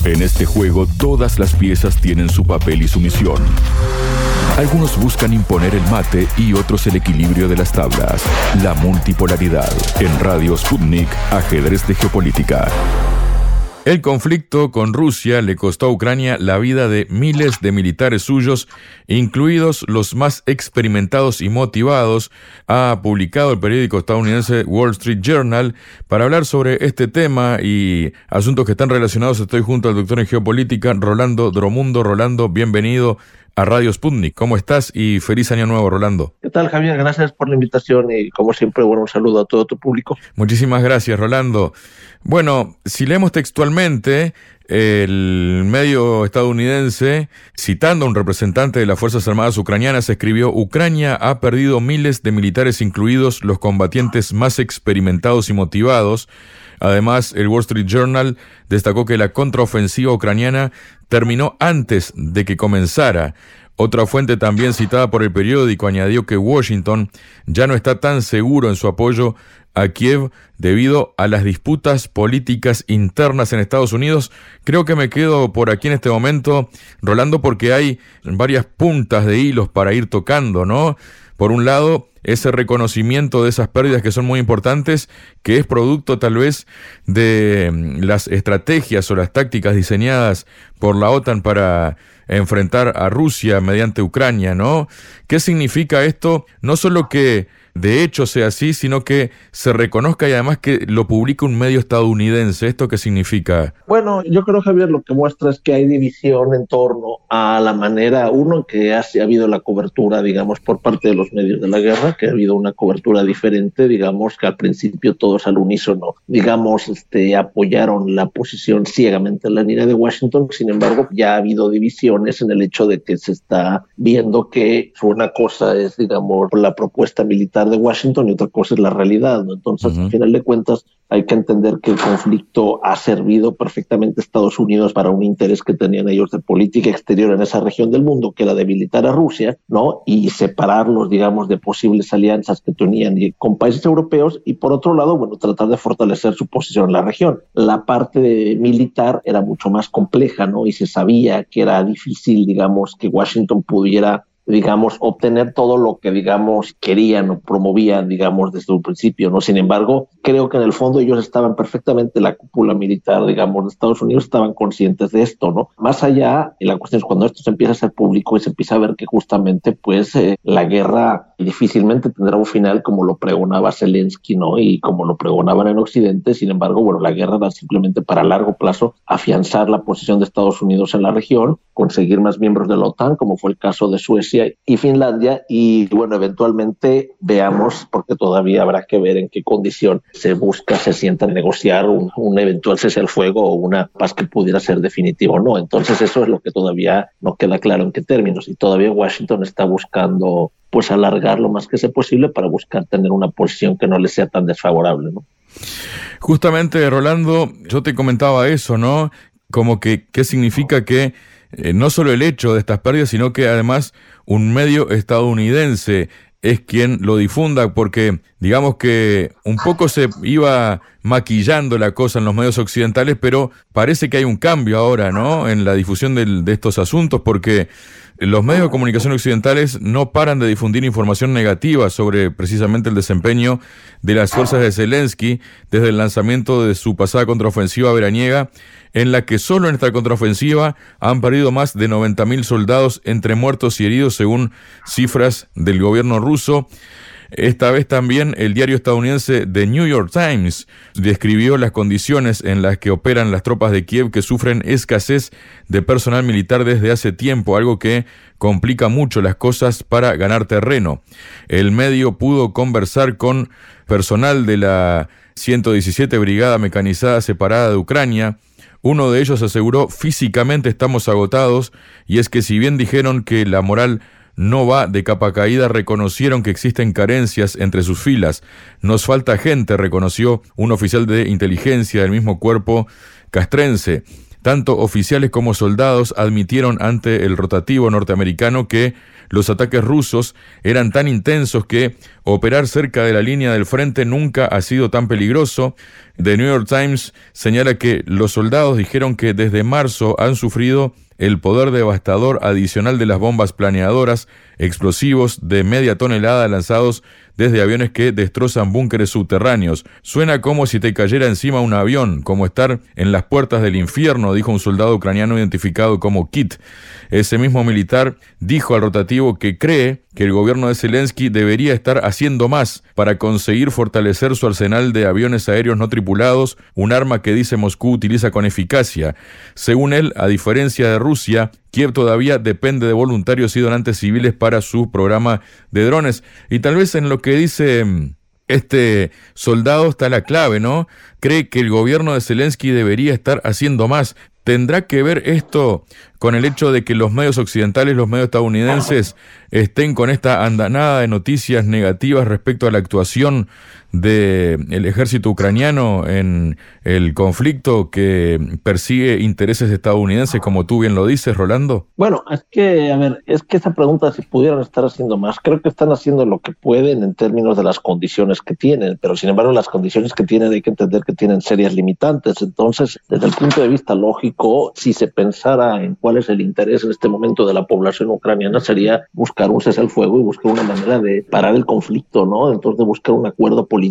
En este juego, todas las piezas tienen su papel y su misión. Algunos buscan imponer el mate y otros el equilibrio de las tablas. La multipolaridad. En Radio Sputnik, ajedrez de geopolítica. El conflicto con Rusia le costó a Ucrania la vida de miles de militares suyos, incluidos los más experimentados y motivados, ha publicado el periódico estadounidense Wall Street Journal. Para hablar sobre este tema y asuntos que están relacionados, estoy junto al doctor en geopolítica, Rolando Dromundo. Rolando, bienvenido a Radio Sputnik. ¿Cómo estás? Y feliz año nuevo, Rolando. ¿Qué tal, Javier? Gracias por la invitación y, como siempre, bueno, un saludo a todo tu público. Muchísimas gracias, Rolando. Bueno, si leemos textualmente, el medio estadounidense, citando a un representante de las Fuerzas Armadas ucranianas, escribió: Ucrania ha perdido miles de militares, incluidos los combatientes más experimentados y motivados. Además, el Wall Street Journal destacó que la contraofensiva ucraniana terminó antes de que comenzara. Otra fuente también citada por el periódico añadió que Washington ya no está tan seguro en su apoyo a Kiev debido a las disputas políticas internas en Estados Unidos. Creo que me quedo por aquí en este momento, Rolando, porque hay varias puntas de hilos para ir tocando, ¿no? Por un lado, ese reconocimiento de esas pérdidas que son muy importantes, que es producto tal vez de las estrategias o las tácticas diseñadas por la OTAN para enfrentar a Rusia mediante Ucrania, ¿no? ¿Qué significa esto? No solo que de hecho sea así, sino que se reconozca y además que lo publica un medio estadounidense. ¿Esto qué significa? Bueno, yo creo, Javier, lo que muestra es que hay división en torno a la manera, uno, que ha habido la cobertura, digamos, por parte de los medios de la guerra, que ha habido una cobertura diferente, digamos, que al principio todos al unísono, digamos, apoyaron la posición ciegamente en la línea de Washington. Sin embargo, ya ha habido divisiones en el hecho de que se está viendo que una cosa es, digamos, la propuesta militar de Washington y otra cosa es la realidad, ¿no? Entonces, al final de cuentas, hay que entender que el conflicto ha servido perfectamente a Estados Unidos para un interés que tenían ellos de política exterior en esa región del mundo, que era debilitar a Rusia, ¿no? Y separarlos, digamos, de posibles alianzas que tenían con países europeos, y por otro lado, bueno, tratar de fortalecer su posición en la región. La parte militar era mucho más compleja, ¿no? Y se sabía que era difícil, digamos, que Washington pudiera, digamos, obtener todo lo que, digamos, querían o promovían, digamos, desde un principio, ¿no? Sin embargo, creo que en el fondo ellos estaban perfectamente, la cúpula militar, digamos, de Estados Unidos, estaban conscientes de esto, ¿no? Más allá, y la cuestión es cuando esto se empieza a ser público y se empieza a ver que justamente, pues, la guerra difícilmente tendrá un final como lo pregonaba Zelensky, ¿no? Y como lo pregonaban en Occidente. Sin embargo, bueno, la guerra era simplemente para largo plazo afianzar la posición de Estados Unidos en la región, conseguir más miembros de la OTAN, como fue el caso de Suecia y Finlandia, y bueno, eventualmente veamos, porque todavía habrá que ver en qué condición se sienta a negociar un eventual cese al fuego o una paz que pudiera ser definitiva o no. Entonces eso es lo que todavía no queda claro en qué términos, y todavía Washington está buscando, pues, alargar lo más que sea posible para buscar tener una posición que no le sea tan desfavorable, ¿no? Justamente, Rolando, yo te comentaba eso, ¿no? Como que, ¿qué significa que no solo el hecho de estas pérdidas, sino que además un medio estadounidense es quien lo difunda? Porque digamos que un poco se iba maquillando la cosa en los medios occidentales, pero parece que hay un cambio ahora, ¿no?, en la difusión de estos asuntos, porque los medios de comunicación occidentales no paran de difundir información negativa sobre precisamente el desempeño de las fuerzas de Zelensky desde el lanzamiento de su pasada contraofensiva veraniega, en la que solo en esta contraofensiva han perdido más de 90.000 soldados entre muertos y heridos, según cifras del gobierno ruso. Esta vez también el diario estadounidense The New York Times describió las condiciones en las que operan las tropas de Kiev, que sufren escasez de personal militar desde hace tiempo, algo que complica mucho las cosas para ganar terreno. El medio pudo conversar con personal de la 117 Brigada Mecanizada Separada de Ucrania. Uno de ellos aseguró: físicamente estamos agotados, y es que si bien dijeron que la moral no va de capa caída, reconocieron que existen carencias entre sus filas. Nos falta gente, reconoció un oficial de inteligencia del mismo cuerpo castrense. Tanto oficiales como soldados admitieron ante el rotativo norteamericano que los ataques rusos eran tan intensos que operar cerca de la línea del frente nunca ha sido tan peligroso. The New York Times señala que los soldados dijeron que desde marzo han sufrido el poder devastador adicional de las bombas planeadoras, explosivos de media tonelada lanzados desde aviones que destrozan búnkeres subterráneos. Suena como si te cayera encima un avión, como estar en las puertas del infierno, dijo un soldado ucraniano identificado como Kit. Ese mismo militar dijo al rotativo que cree que el gobierno de Zelensky debería estar haciendo más para conseguir fortalecer su arsenal de aviones aéreos no tripulados, un arma que dice Moscú utiliza con eficacia. Según él, a diferencia de Rusia, Kiev todavía depende de voluntarios y donantes civiles para su programa de drones. Y tal vez en lo que dice este soldado está la clave, ¿no? Cree que el gobierno de Zelensky debería estar haciendo más. ¿Tendrá que ver esto con el hecho de que los medios occidentales, los medios estadounidenses, estén con esta andanada de noticias negativas respecto a la actuación del ejército ucraniano en el conflicto que persigue intereses estadounidenses, como tú bien lo dices, Rolando? Bueno, es que esa pregunta, si pudieran estar haciendo más, creo que están haciendo lo que pueden en términos de las condiciones que tienen, pero sin embargo las condiciones que tienen hay que entender que tienen serias limitantes. Entonces, desde el punto de vista lógico, si se pensara en cuál es el interés en este momento de la población ucraniana, sería buscar un cese al fuego y buscar una manera de parar el conflicto, ¿no? Entonces, de buscar un acuerdo político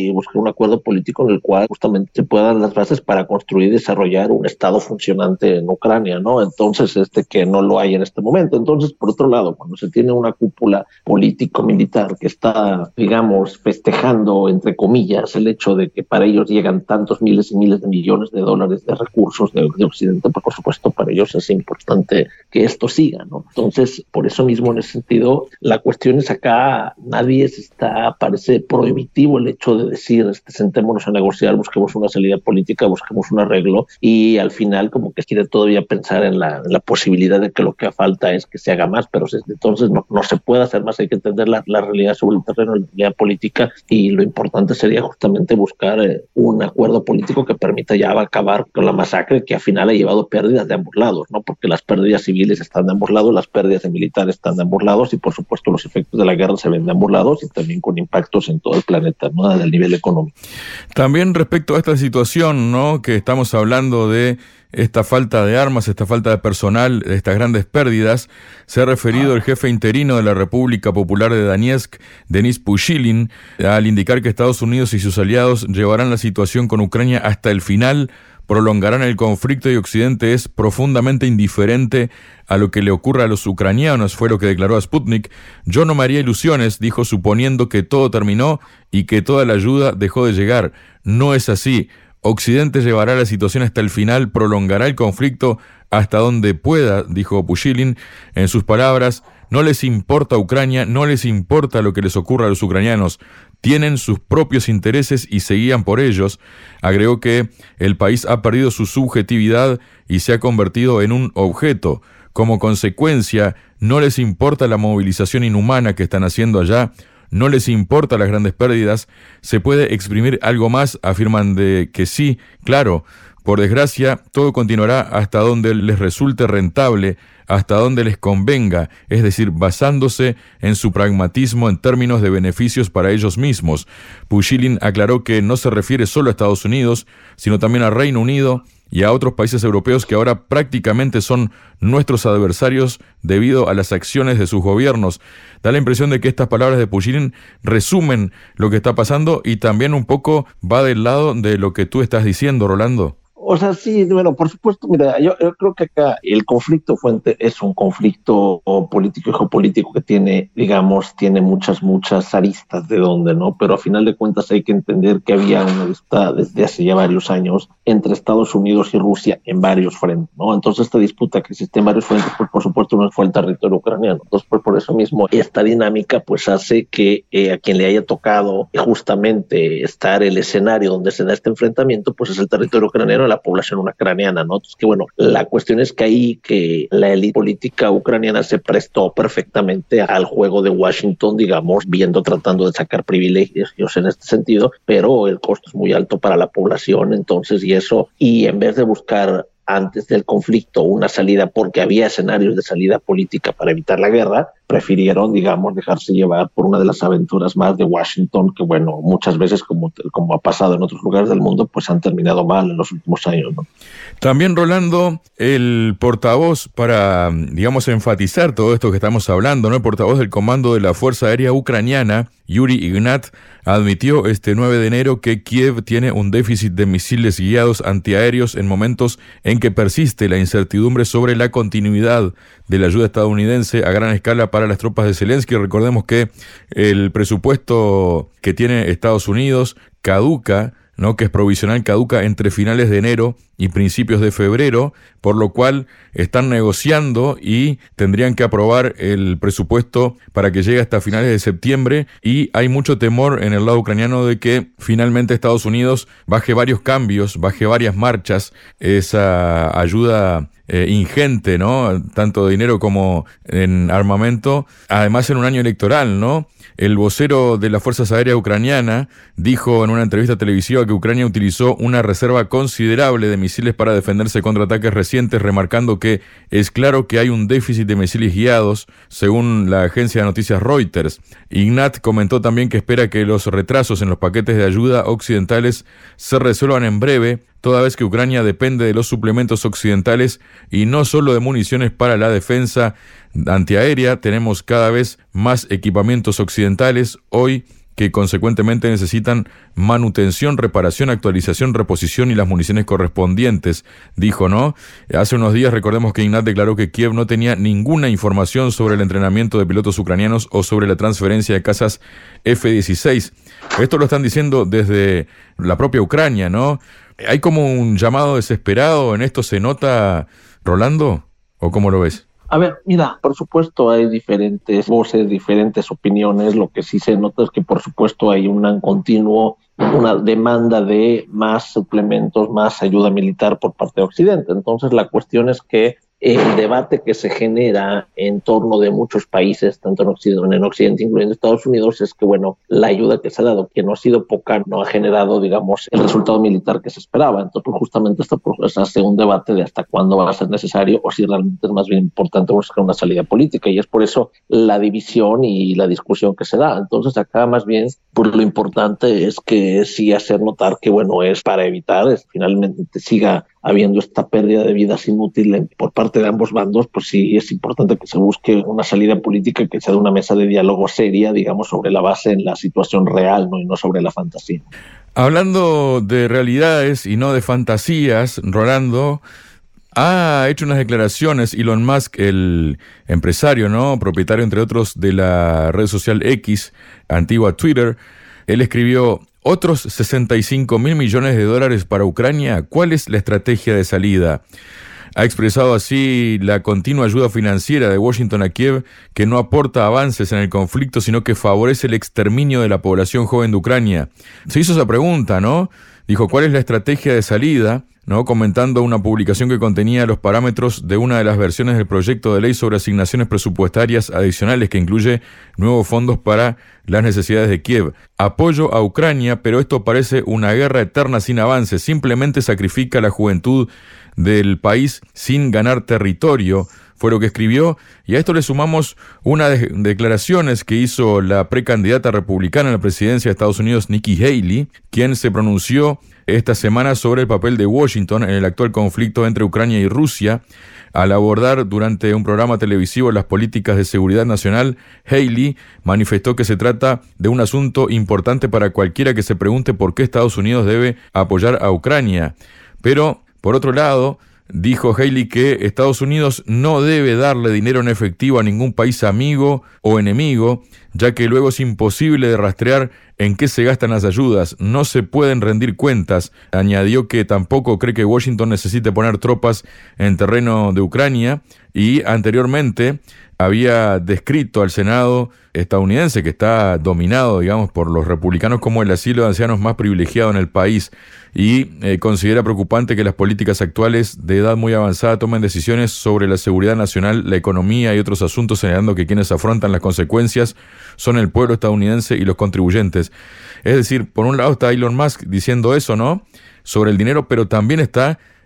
en el cual justamente se puedan dar las bases para construir y desarrollar un Estado funcionante en Ucrania, ¿no? Entonces, que no lo hay en este momento. Entonces, por otro lado, cuando se tiene una cúpula político-militar que está, digamos, festejando, entre comillas, el hecho de que para ellos llegan tantos miles y miles de millones de dólares de recursos de Occidente, pues por supuesto para ellos es importante que esto siga, ¿no? Entonces, por eso mismo, en ese sentido, la cuestión es acá, parece prohibitivo el hecho de decir, sentémonos a negociar, busquemos una salida política, busquemos un arreglo, y al final como que quiere todavía pensar en la posibilidad de que lo que falta es que se haga más, pero entonces no se puede hacer más. Hay que entender la realidad sobre el terreno, la realidad política, y lo importante sería justamente buscar un acuerdo político que permita ya acabar con la masacre que al final ha llevado pérdidas de ambos lados, ¿no? Porque las pérdidas civiles están de ambos lados, las pérdidas de militares están de ambos lados, y por supuesto los efectos de la guerra se ven de ambos lados y también con impactos en todo el planeta, ¿no? Del nivel económico. También respecto a esta situación, ¿no?, que estamos hablando de esta falta de armas, esta falta de personal, estas grandes pérdidas, se ha referido el jefe interino de la República Popular de Donetsk, Denis Pushilin, al indicar que Estados Unidos y sus aliados llevarán la situación con Ucrania hasta el final, prolongarán el conflicto y Occidente es profundamente indiferente a lo que le ocurra a los ucranianos, fue lo que declaró a Sputnik. Yo no me haría ilusiones, dijo, suponiendo que todo terminó y que toda la ayuda dejó de llegar. No es así. Occidente llevará la situación hasta el final, prolongará el conflicto hasta donde pueda, dijo Pushilin. En sus palabras, no les importa Ucrania, no les importa lo que les ocurra a los ucranianos. Tienen sus propios intereses y se guían por ellos. Agregó que el país ha perdido su subjetividad y se ha convertido en un objeto. Como consecuencia, no les importa la movilización inhumana que están haciendo allá, no les importa las grandes pérdidas. ¿Se puede exprimir algo más? Afirman de que sí, claro. Por desgracia, todo continuará hasta donde les resulte rentable, hasta donde les convenga, es decir, basándose en su pragmatismo en términos de beneficios para ellos mismos. Pushilin aclaró que no se refiere solo a Estados Unidos, sino también a Reino Unido y a otros países europeos que ahora prácticamente son nuestros adversarios debido a las acciones de sus gobiernos. Da la impresión de que estas palabras de Pushilin resumen lo que está pasando y también un poco va del lado de lo que tú estás diciendo, Rolando. O sea, sí, bueno, por supuesto, mira, yo creo que acá el conflicto fuente es un conflicto político y geopolítico que tiene muchas aristas de donde, ¿no? Pero a final de cuentas hay que entender que había una disputa desde hace ya varios años entre Estados Unidos y Rusia en varios frentes, ¿no? Entonces esta disputa que existe en varios frentes, pues por supuesto no fue el territorio ucraniano. Entonces, pues por eso mismo esta dinámica pues hace que a quien le haya tocado justamente estar el escenario donde se da este enfrentamiento, pues es el territorio ucraniano, la población ucraniana, ¿no? Entonces, que bueno, la cuestión es que ahí que la élite política ucraniana se prestó perfectamente al juego de Washington, digamos, tratando de sacar privilegios en este sentido, pero el costo es muy alto para la población, entonces, y en vez de buscar antes del conflicto una salida porque había escenarios de salida política para evitar la guerra, prefirieron, digamos, dejarse llevar por una de las aventuras más de Washington que, bueno, muchas veces, como ha pasado en otros lugares del mundo, pues han terminado mal en los últimos años, ¿no? También, Rolando, el portavoz para, digamos, enfatizar todo esto que estamos hablando, ¿no? El portavoz del Comando de la Fuerza Aérea Ucraniana, Yuri Ignat, admitió este 9 de enero que Kiev tiene un déficit de misiles guiados antiaéreos en momentos en que persiste la incertidumbre sobre la continuidad de la ayuda estadounidense a gran escala para las tropas de Zelensky. Recordemos que el presupuesto que tiene Estados Unidos caduca, ¿no?, que es provisional, caduca entre finales de enero y principios de febrero, por lo cual están negociando y tendrían que aprobar el presupuesto para que llegue hasta finales de septiembre, y hay mucho temor en el lado ucraniano de que finalmente Estados Unidos baje varios cambios, baje varias marchas, esa ayuda ingente, ¿no?, tanto de dinero como en armamento, además en un año electoral, ¿no? El vocero de las Fuerzas Aéreas Ucraniana dijo en una entrevista televisiva que Ucrania utilizó una reserva considerable de misiles para defenderse contra ataques recientes, remarcando que es claro que hay un déficit de misiles guiados, según la agencia de noticias Reuters. Ignat comentó también que espera que los retrasos en los paquetes de ayuda occidentales se resuelvan en breve, toda vez que Ucrania depende de los suplementos occidentales y no solo de municiones para la defensa antiaérea. Tenemos cada vez más equipamientos occidentales hoy que consecuentemente necesitan manutención, reparación, actualización, reposición y las municiones correspondientes, dijo, ¿no? Hace unos días recordemos que Ignat declaró que Kiev no tenía ninguna información sobre el entrenamiento de pilotos ucranianos o sobre la transferencia de cazas F-16. Esto lo están diciendo desde la propia Ucrania, ¿no? ¿Hay como un llamado desesperado en esto? ¿Se nota, Rolando? ¿O cómo lo ves? A ver, mira, por supuesto hay diferentes voces, diferentes opiniones. Lo que sí se nota es que por supuesto hay una demanda de más suplementos, más ayuda militar por parte de Occidente. Entonces la cuestión es que el debate que se genera en torno de muchos países, tanto en Occidente, incluyendo Estados Unidos, es que, bueno, la ayuda que se ha dado, que no ha sido poca, no ha generado, digamos, el resultado militar que se esperaba. Entonces, pues, justamente se hace un debate de hasta cuándo va a ser necesario o si realmente es más bien importante buscar una salida política. Y es por eso la división y la discusión que se da. Entonces, acá más bien, pues lo importante es que sí hacer notar que, bueno, es para evitar, finalmente siga habiendo esta pérdida de vidas inútiles por parte de ambos bandos. Pues sí es importante que se busque una salida política, que sea de una mesa de diálogo seria, digamos, sobre la base en la situación real, ¿no? Y no sobre la fantasía. Hablando de realidades y no de fantasías, Rolando, ha hecho unas declaraciones Elon Musk, el empresario, ¿no?, propietario, entre otros, de la red social X, antigua Twitter. Él escribió: otros $65.000 millones para Ucrania. ¿Cuál es la estrategia de salida? Ha expresado así la continua ayuda financiera de Washington a Kiev, que no aporta avances en el conflicto, sino que favorece el exterminio de la población joven de Ucrania. Se hizo esa pregunta, ¿no? Dijo, ¿cuál es la estrategia de salida?, ¿no?, comentando una publicación que contenía los parámetros de una de las versiones del proyecto de ley sobre asignaciones presupuestarias adicionales que incluye nuevos fondos para las necesidades de Kiev. Apoyo a Ucrania, pero esto parece una guerra eterna sin avance. Simplemente sacrifica a la juventud del país sin ganar territorio, fue lo que escribió. Y a esto le sumamos unas declaraciones que hizo la precandidata republicana a la presidencia de Estados Unidos, Nikki Haley, quien se pronunció esta semana sobre el papel de Washington en el actual conflicto entre Ucrania y Rusia. Al abordar durante un programa televisivo las políticas de seguridad nacional, Haley manifestó que se trata de un asunto importante para cualquiera que se pregunte por qué Estados Unidos debe apoyar a Ucrania. Pero, por otro lado, dijo Haley que Estados Unidos no debe darle dinero en efectivo a ningún país amigo o enemigo, ya que luego es imposible de rastrear en qué se gastan las ayudas. No se pueden rendir cuentas. Añadió que tampoco cree que Washington necesite poner tropas en terreno de Ucrania, y anteriormente había descrito al Senado estadounidense, que está dominado, digamos, por los republicanos, como el asilo de ancianos más privilegiado en el país, y considera preocupante que las políticas actuales de edad muy avanzada tomen decisiones sobre la seguridad nacional, la economía y otros asuntos, señalando que quienes afrontan las consecuencias son el pueblo estadounidense y los contribuyentes. Es decir, por un lado está Elon Musk diciendo eso, ¿no?, sobre el dinero, pero también está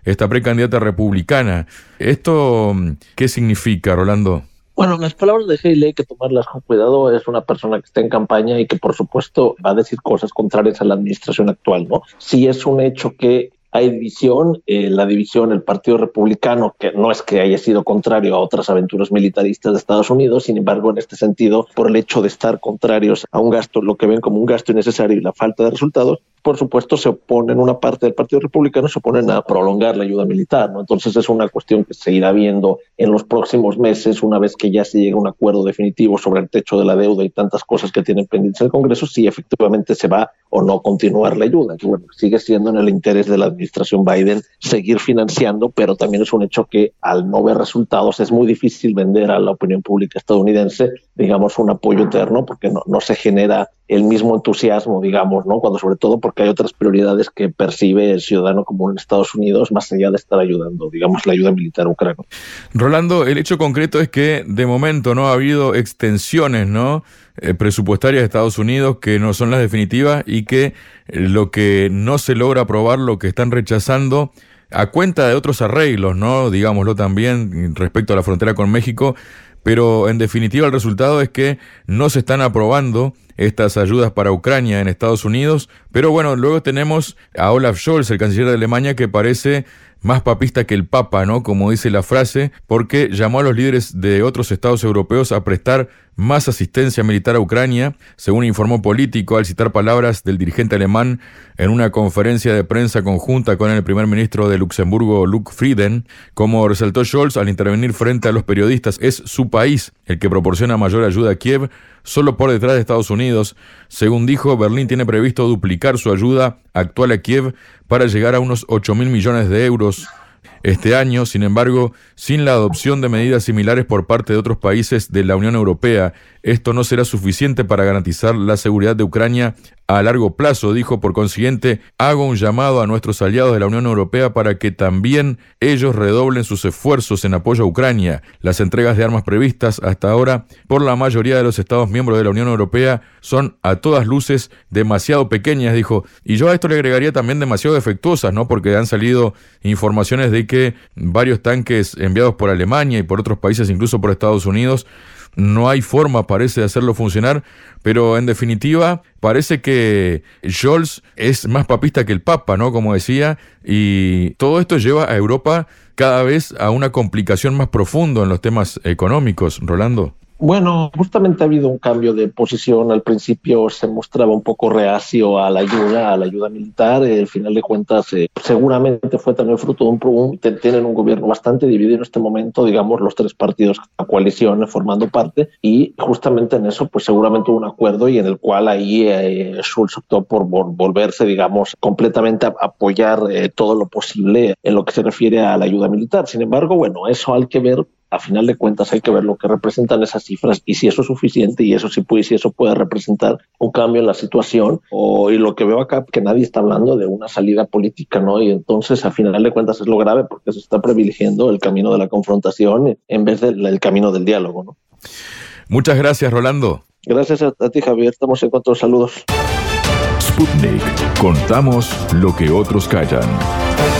esta precandidata republicana. ¿Esto qué significa, Rolando? Bueno, las palabras de Haley hay que tomarlas con cuidado. Es una persona que está en campaña y que, por supuesto, va a decir cosas contrarias a la administración actual, ¿no? Sí es un hecho que hay división, la división, el Partido Republicano, que no es que haya sido contrario a otras aventuras militaristas de Estados Unidos, sin embargo, en este sentido, por el hecho de estar contrarios a un gasto, lo que ven como un gasto innecesario y la falta de resultados, por supuesto, se oponen, una parte del Partido Republicano se oponen a prolongar la ayuda militar, ¿no? Entonces es una cuestión que se irá viendo en los próximos meses, una vez que ya se llegue a un acuerdo definitivo sobre el techo de la deuda y tantas cosas que tienen pendientes el Congreso, si efectivamente se va o no continuar la ayuda. Que bueno, sigue siendo en el interés de la administración Biden seguir financiando, pero también es un hecho que al no ver resultados es muy difícil vender a la opinión pública estadounidense, digamos, un apoyo eterno, porque no se genera el mismo entusiasmo, digamos, ¿no? Cuando sobre todo porque hay otras prioridades que percibe el ciudadano común en Estados Unidos, más allá de estar ayudando, digamos, la ayuda militar a Ucrania. Rolando, el hecho concreto es que de momento no ha habido extensiones, ¿no?, presupuestarias de Estados Unidos que no son las definitivas y que lo que no se logra aprobar, lo que están rechazando a cuenta de otros arreglos, ¿no?, digámoslo también, respecto a la frontera con México. Pero en definitiva el resultado es que no se están aprobando estas ayudas para Ucrania en Estados Unidos. Pero bueno, luego tenemos a Olaf Scholz, el canciller de Alemania, que parece más papista que el Papa, ¿no?, como dice la frase, porque llamó a los líderes de otros estados europeos a prestar más asistencia militar a Ucrania, según informó Político, al citar palabras del dirigente alemán en una conferencia de prensa conjunta con el primer ministro de Luxemburgo, Luc Frieden. Como resaltó Scholz al intervenir frente a los periodistas, es su país el que proporciona mayor ayuda a Kiev, solo por detrás de Estados Unidos. Según dijo, Berlín tiene previsto duplicar su ayuda actual a Kiev para llegar a unos 8.000 millones de euros este año, sin embargo, sin la adopción de medidas similares por parte de otros países de la Unión Europea. Esto no será suficiente para garantizar la seguridad de Ucrania a largo plazo, dijo. Por consiguiente, hago un llamado a nuestros aliados de la Unión Europea para que también ellos redoblen sus esfuerzos en apoyo a Ucrania. Las entregas de armas previstas hasta ahora por la mayoría de los Estados miembros de la Unión Europea son a todas luces demasiado pequeñas, dijo. Y yo a esto le agregaría también demasiado defectuosas, ¿no?, porque han salido informaciones de que varios tanques enviados por Alemania y por otros países, incluso por Estados Unidos, no hay forma, parece, de hacerlo funcionar, pero en definitiva parece que Scholz es más papista que el Papa, ¿no?, como decía, y todo esto lleva a Europa cada vez a una complicación más profunda en los temas económicos. Rolando. Bueno, justamente ha habido un cambio de posición. Al principio se mostraba un poco reacio a la ayuda militar. Al final de cuentas, seguramente fue también fruto de tienen un gobierno bastante dividido en este momento, digamos, los tres partidos de la coalición formando parte, y justamente en eso, pues seguramente hubo un acuerdo y en el cual ahí Scholz optó por volverse, digamos, completamente a apoyar todo lo posible en lo que se refiere a la ayuda militar. Sin embargo, bueno, eso hay que ver. A final de cuentas hay que ver lo que representan esas cifras y si eso es suficiente y si eso puede representar un cambio en la situación. Y lo que veo acá, que nadie está hablando de una salida política, ¿no? Y entonces a final de cuentas es lo grave, porque se está privilegiando el camino de la confrontación en vez del camino del diálogo, ¿no? Muchas gracias, Rolando. Gracias a ti, Javier. Estamos en contacto. Saludos. Sputnik. Contamos lo que otros callan.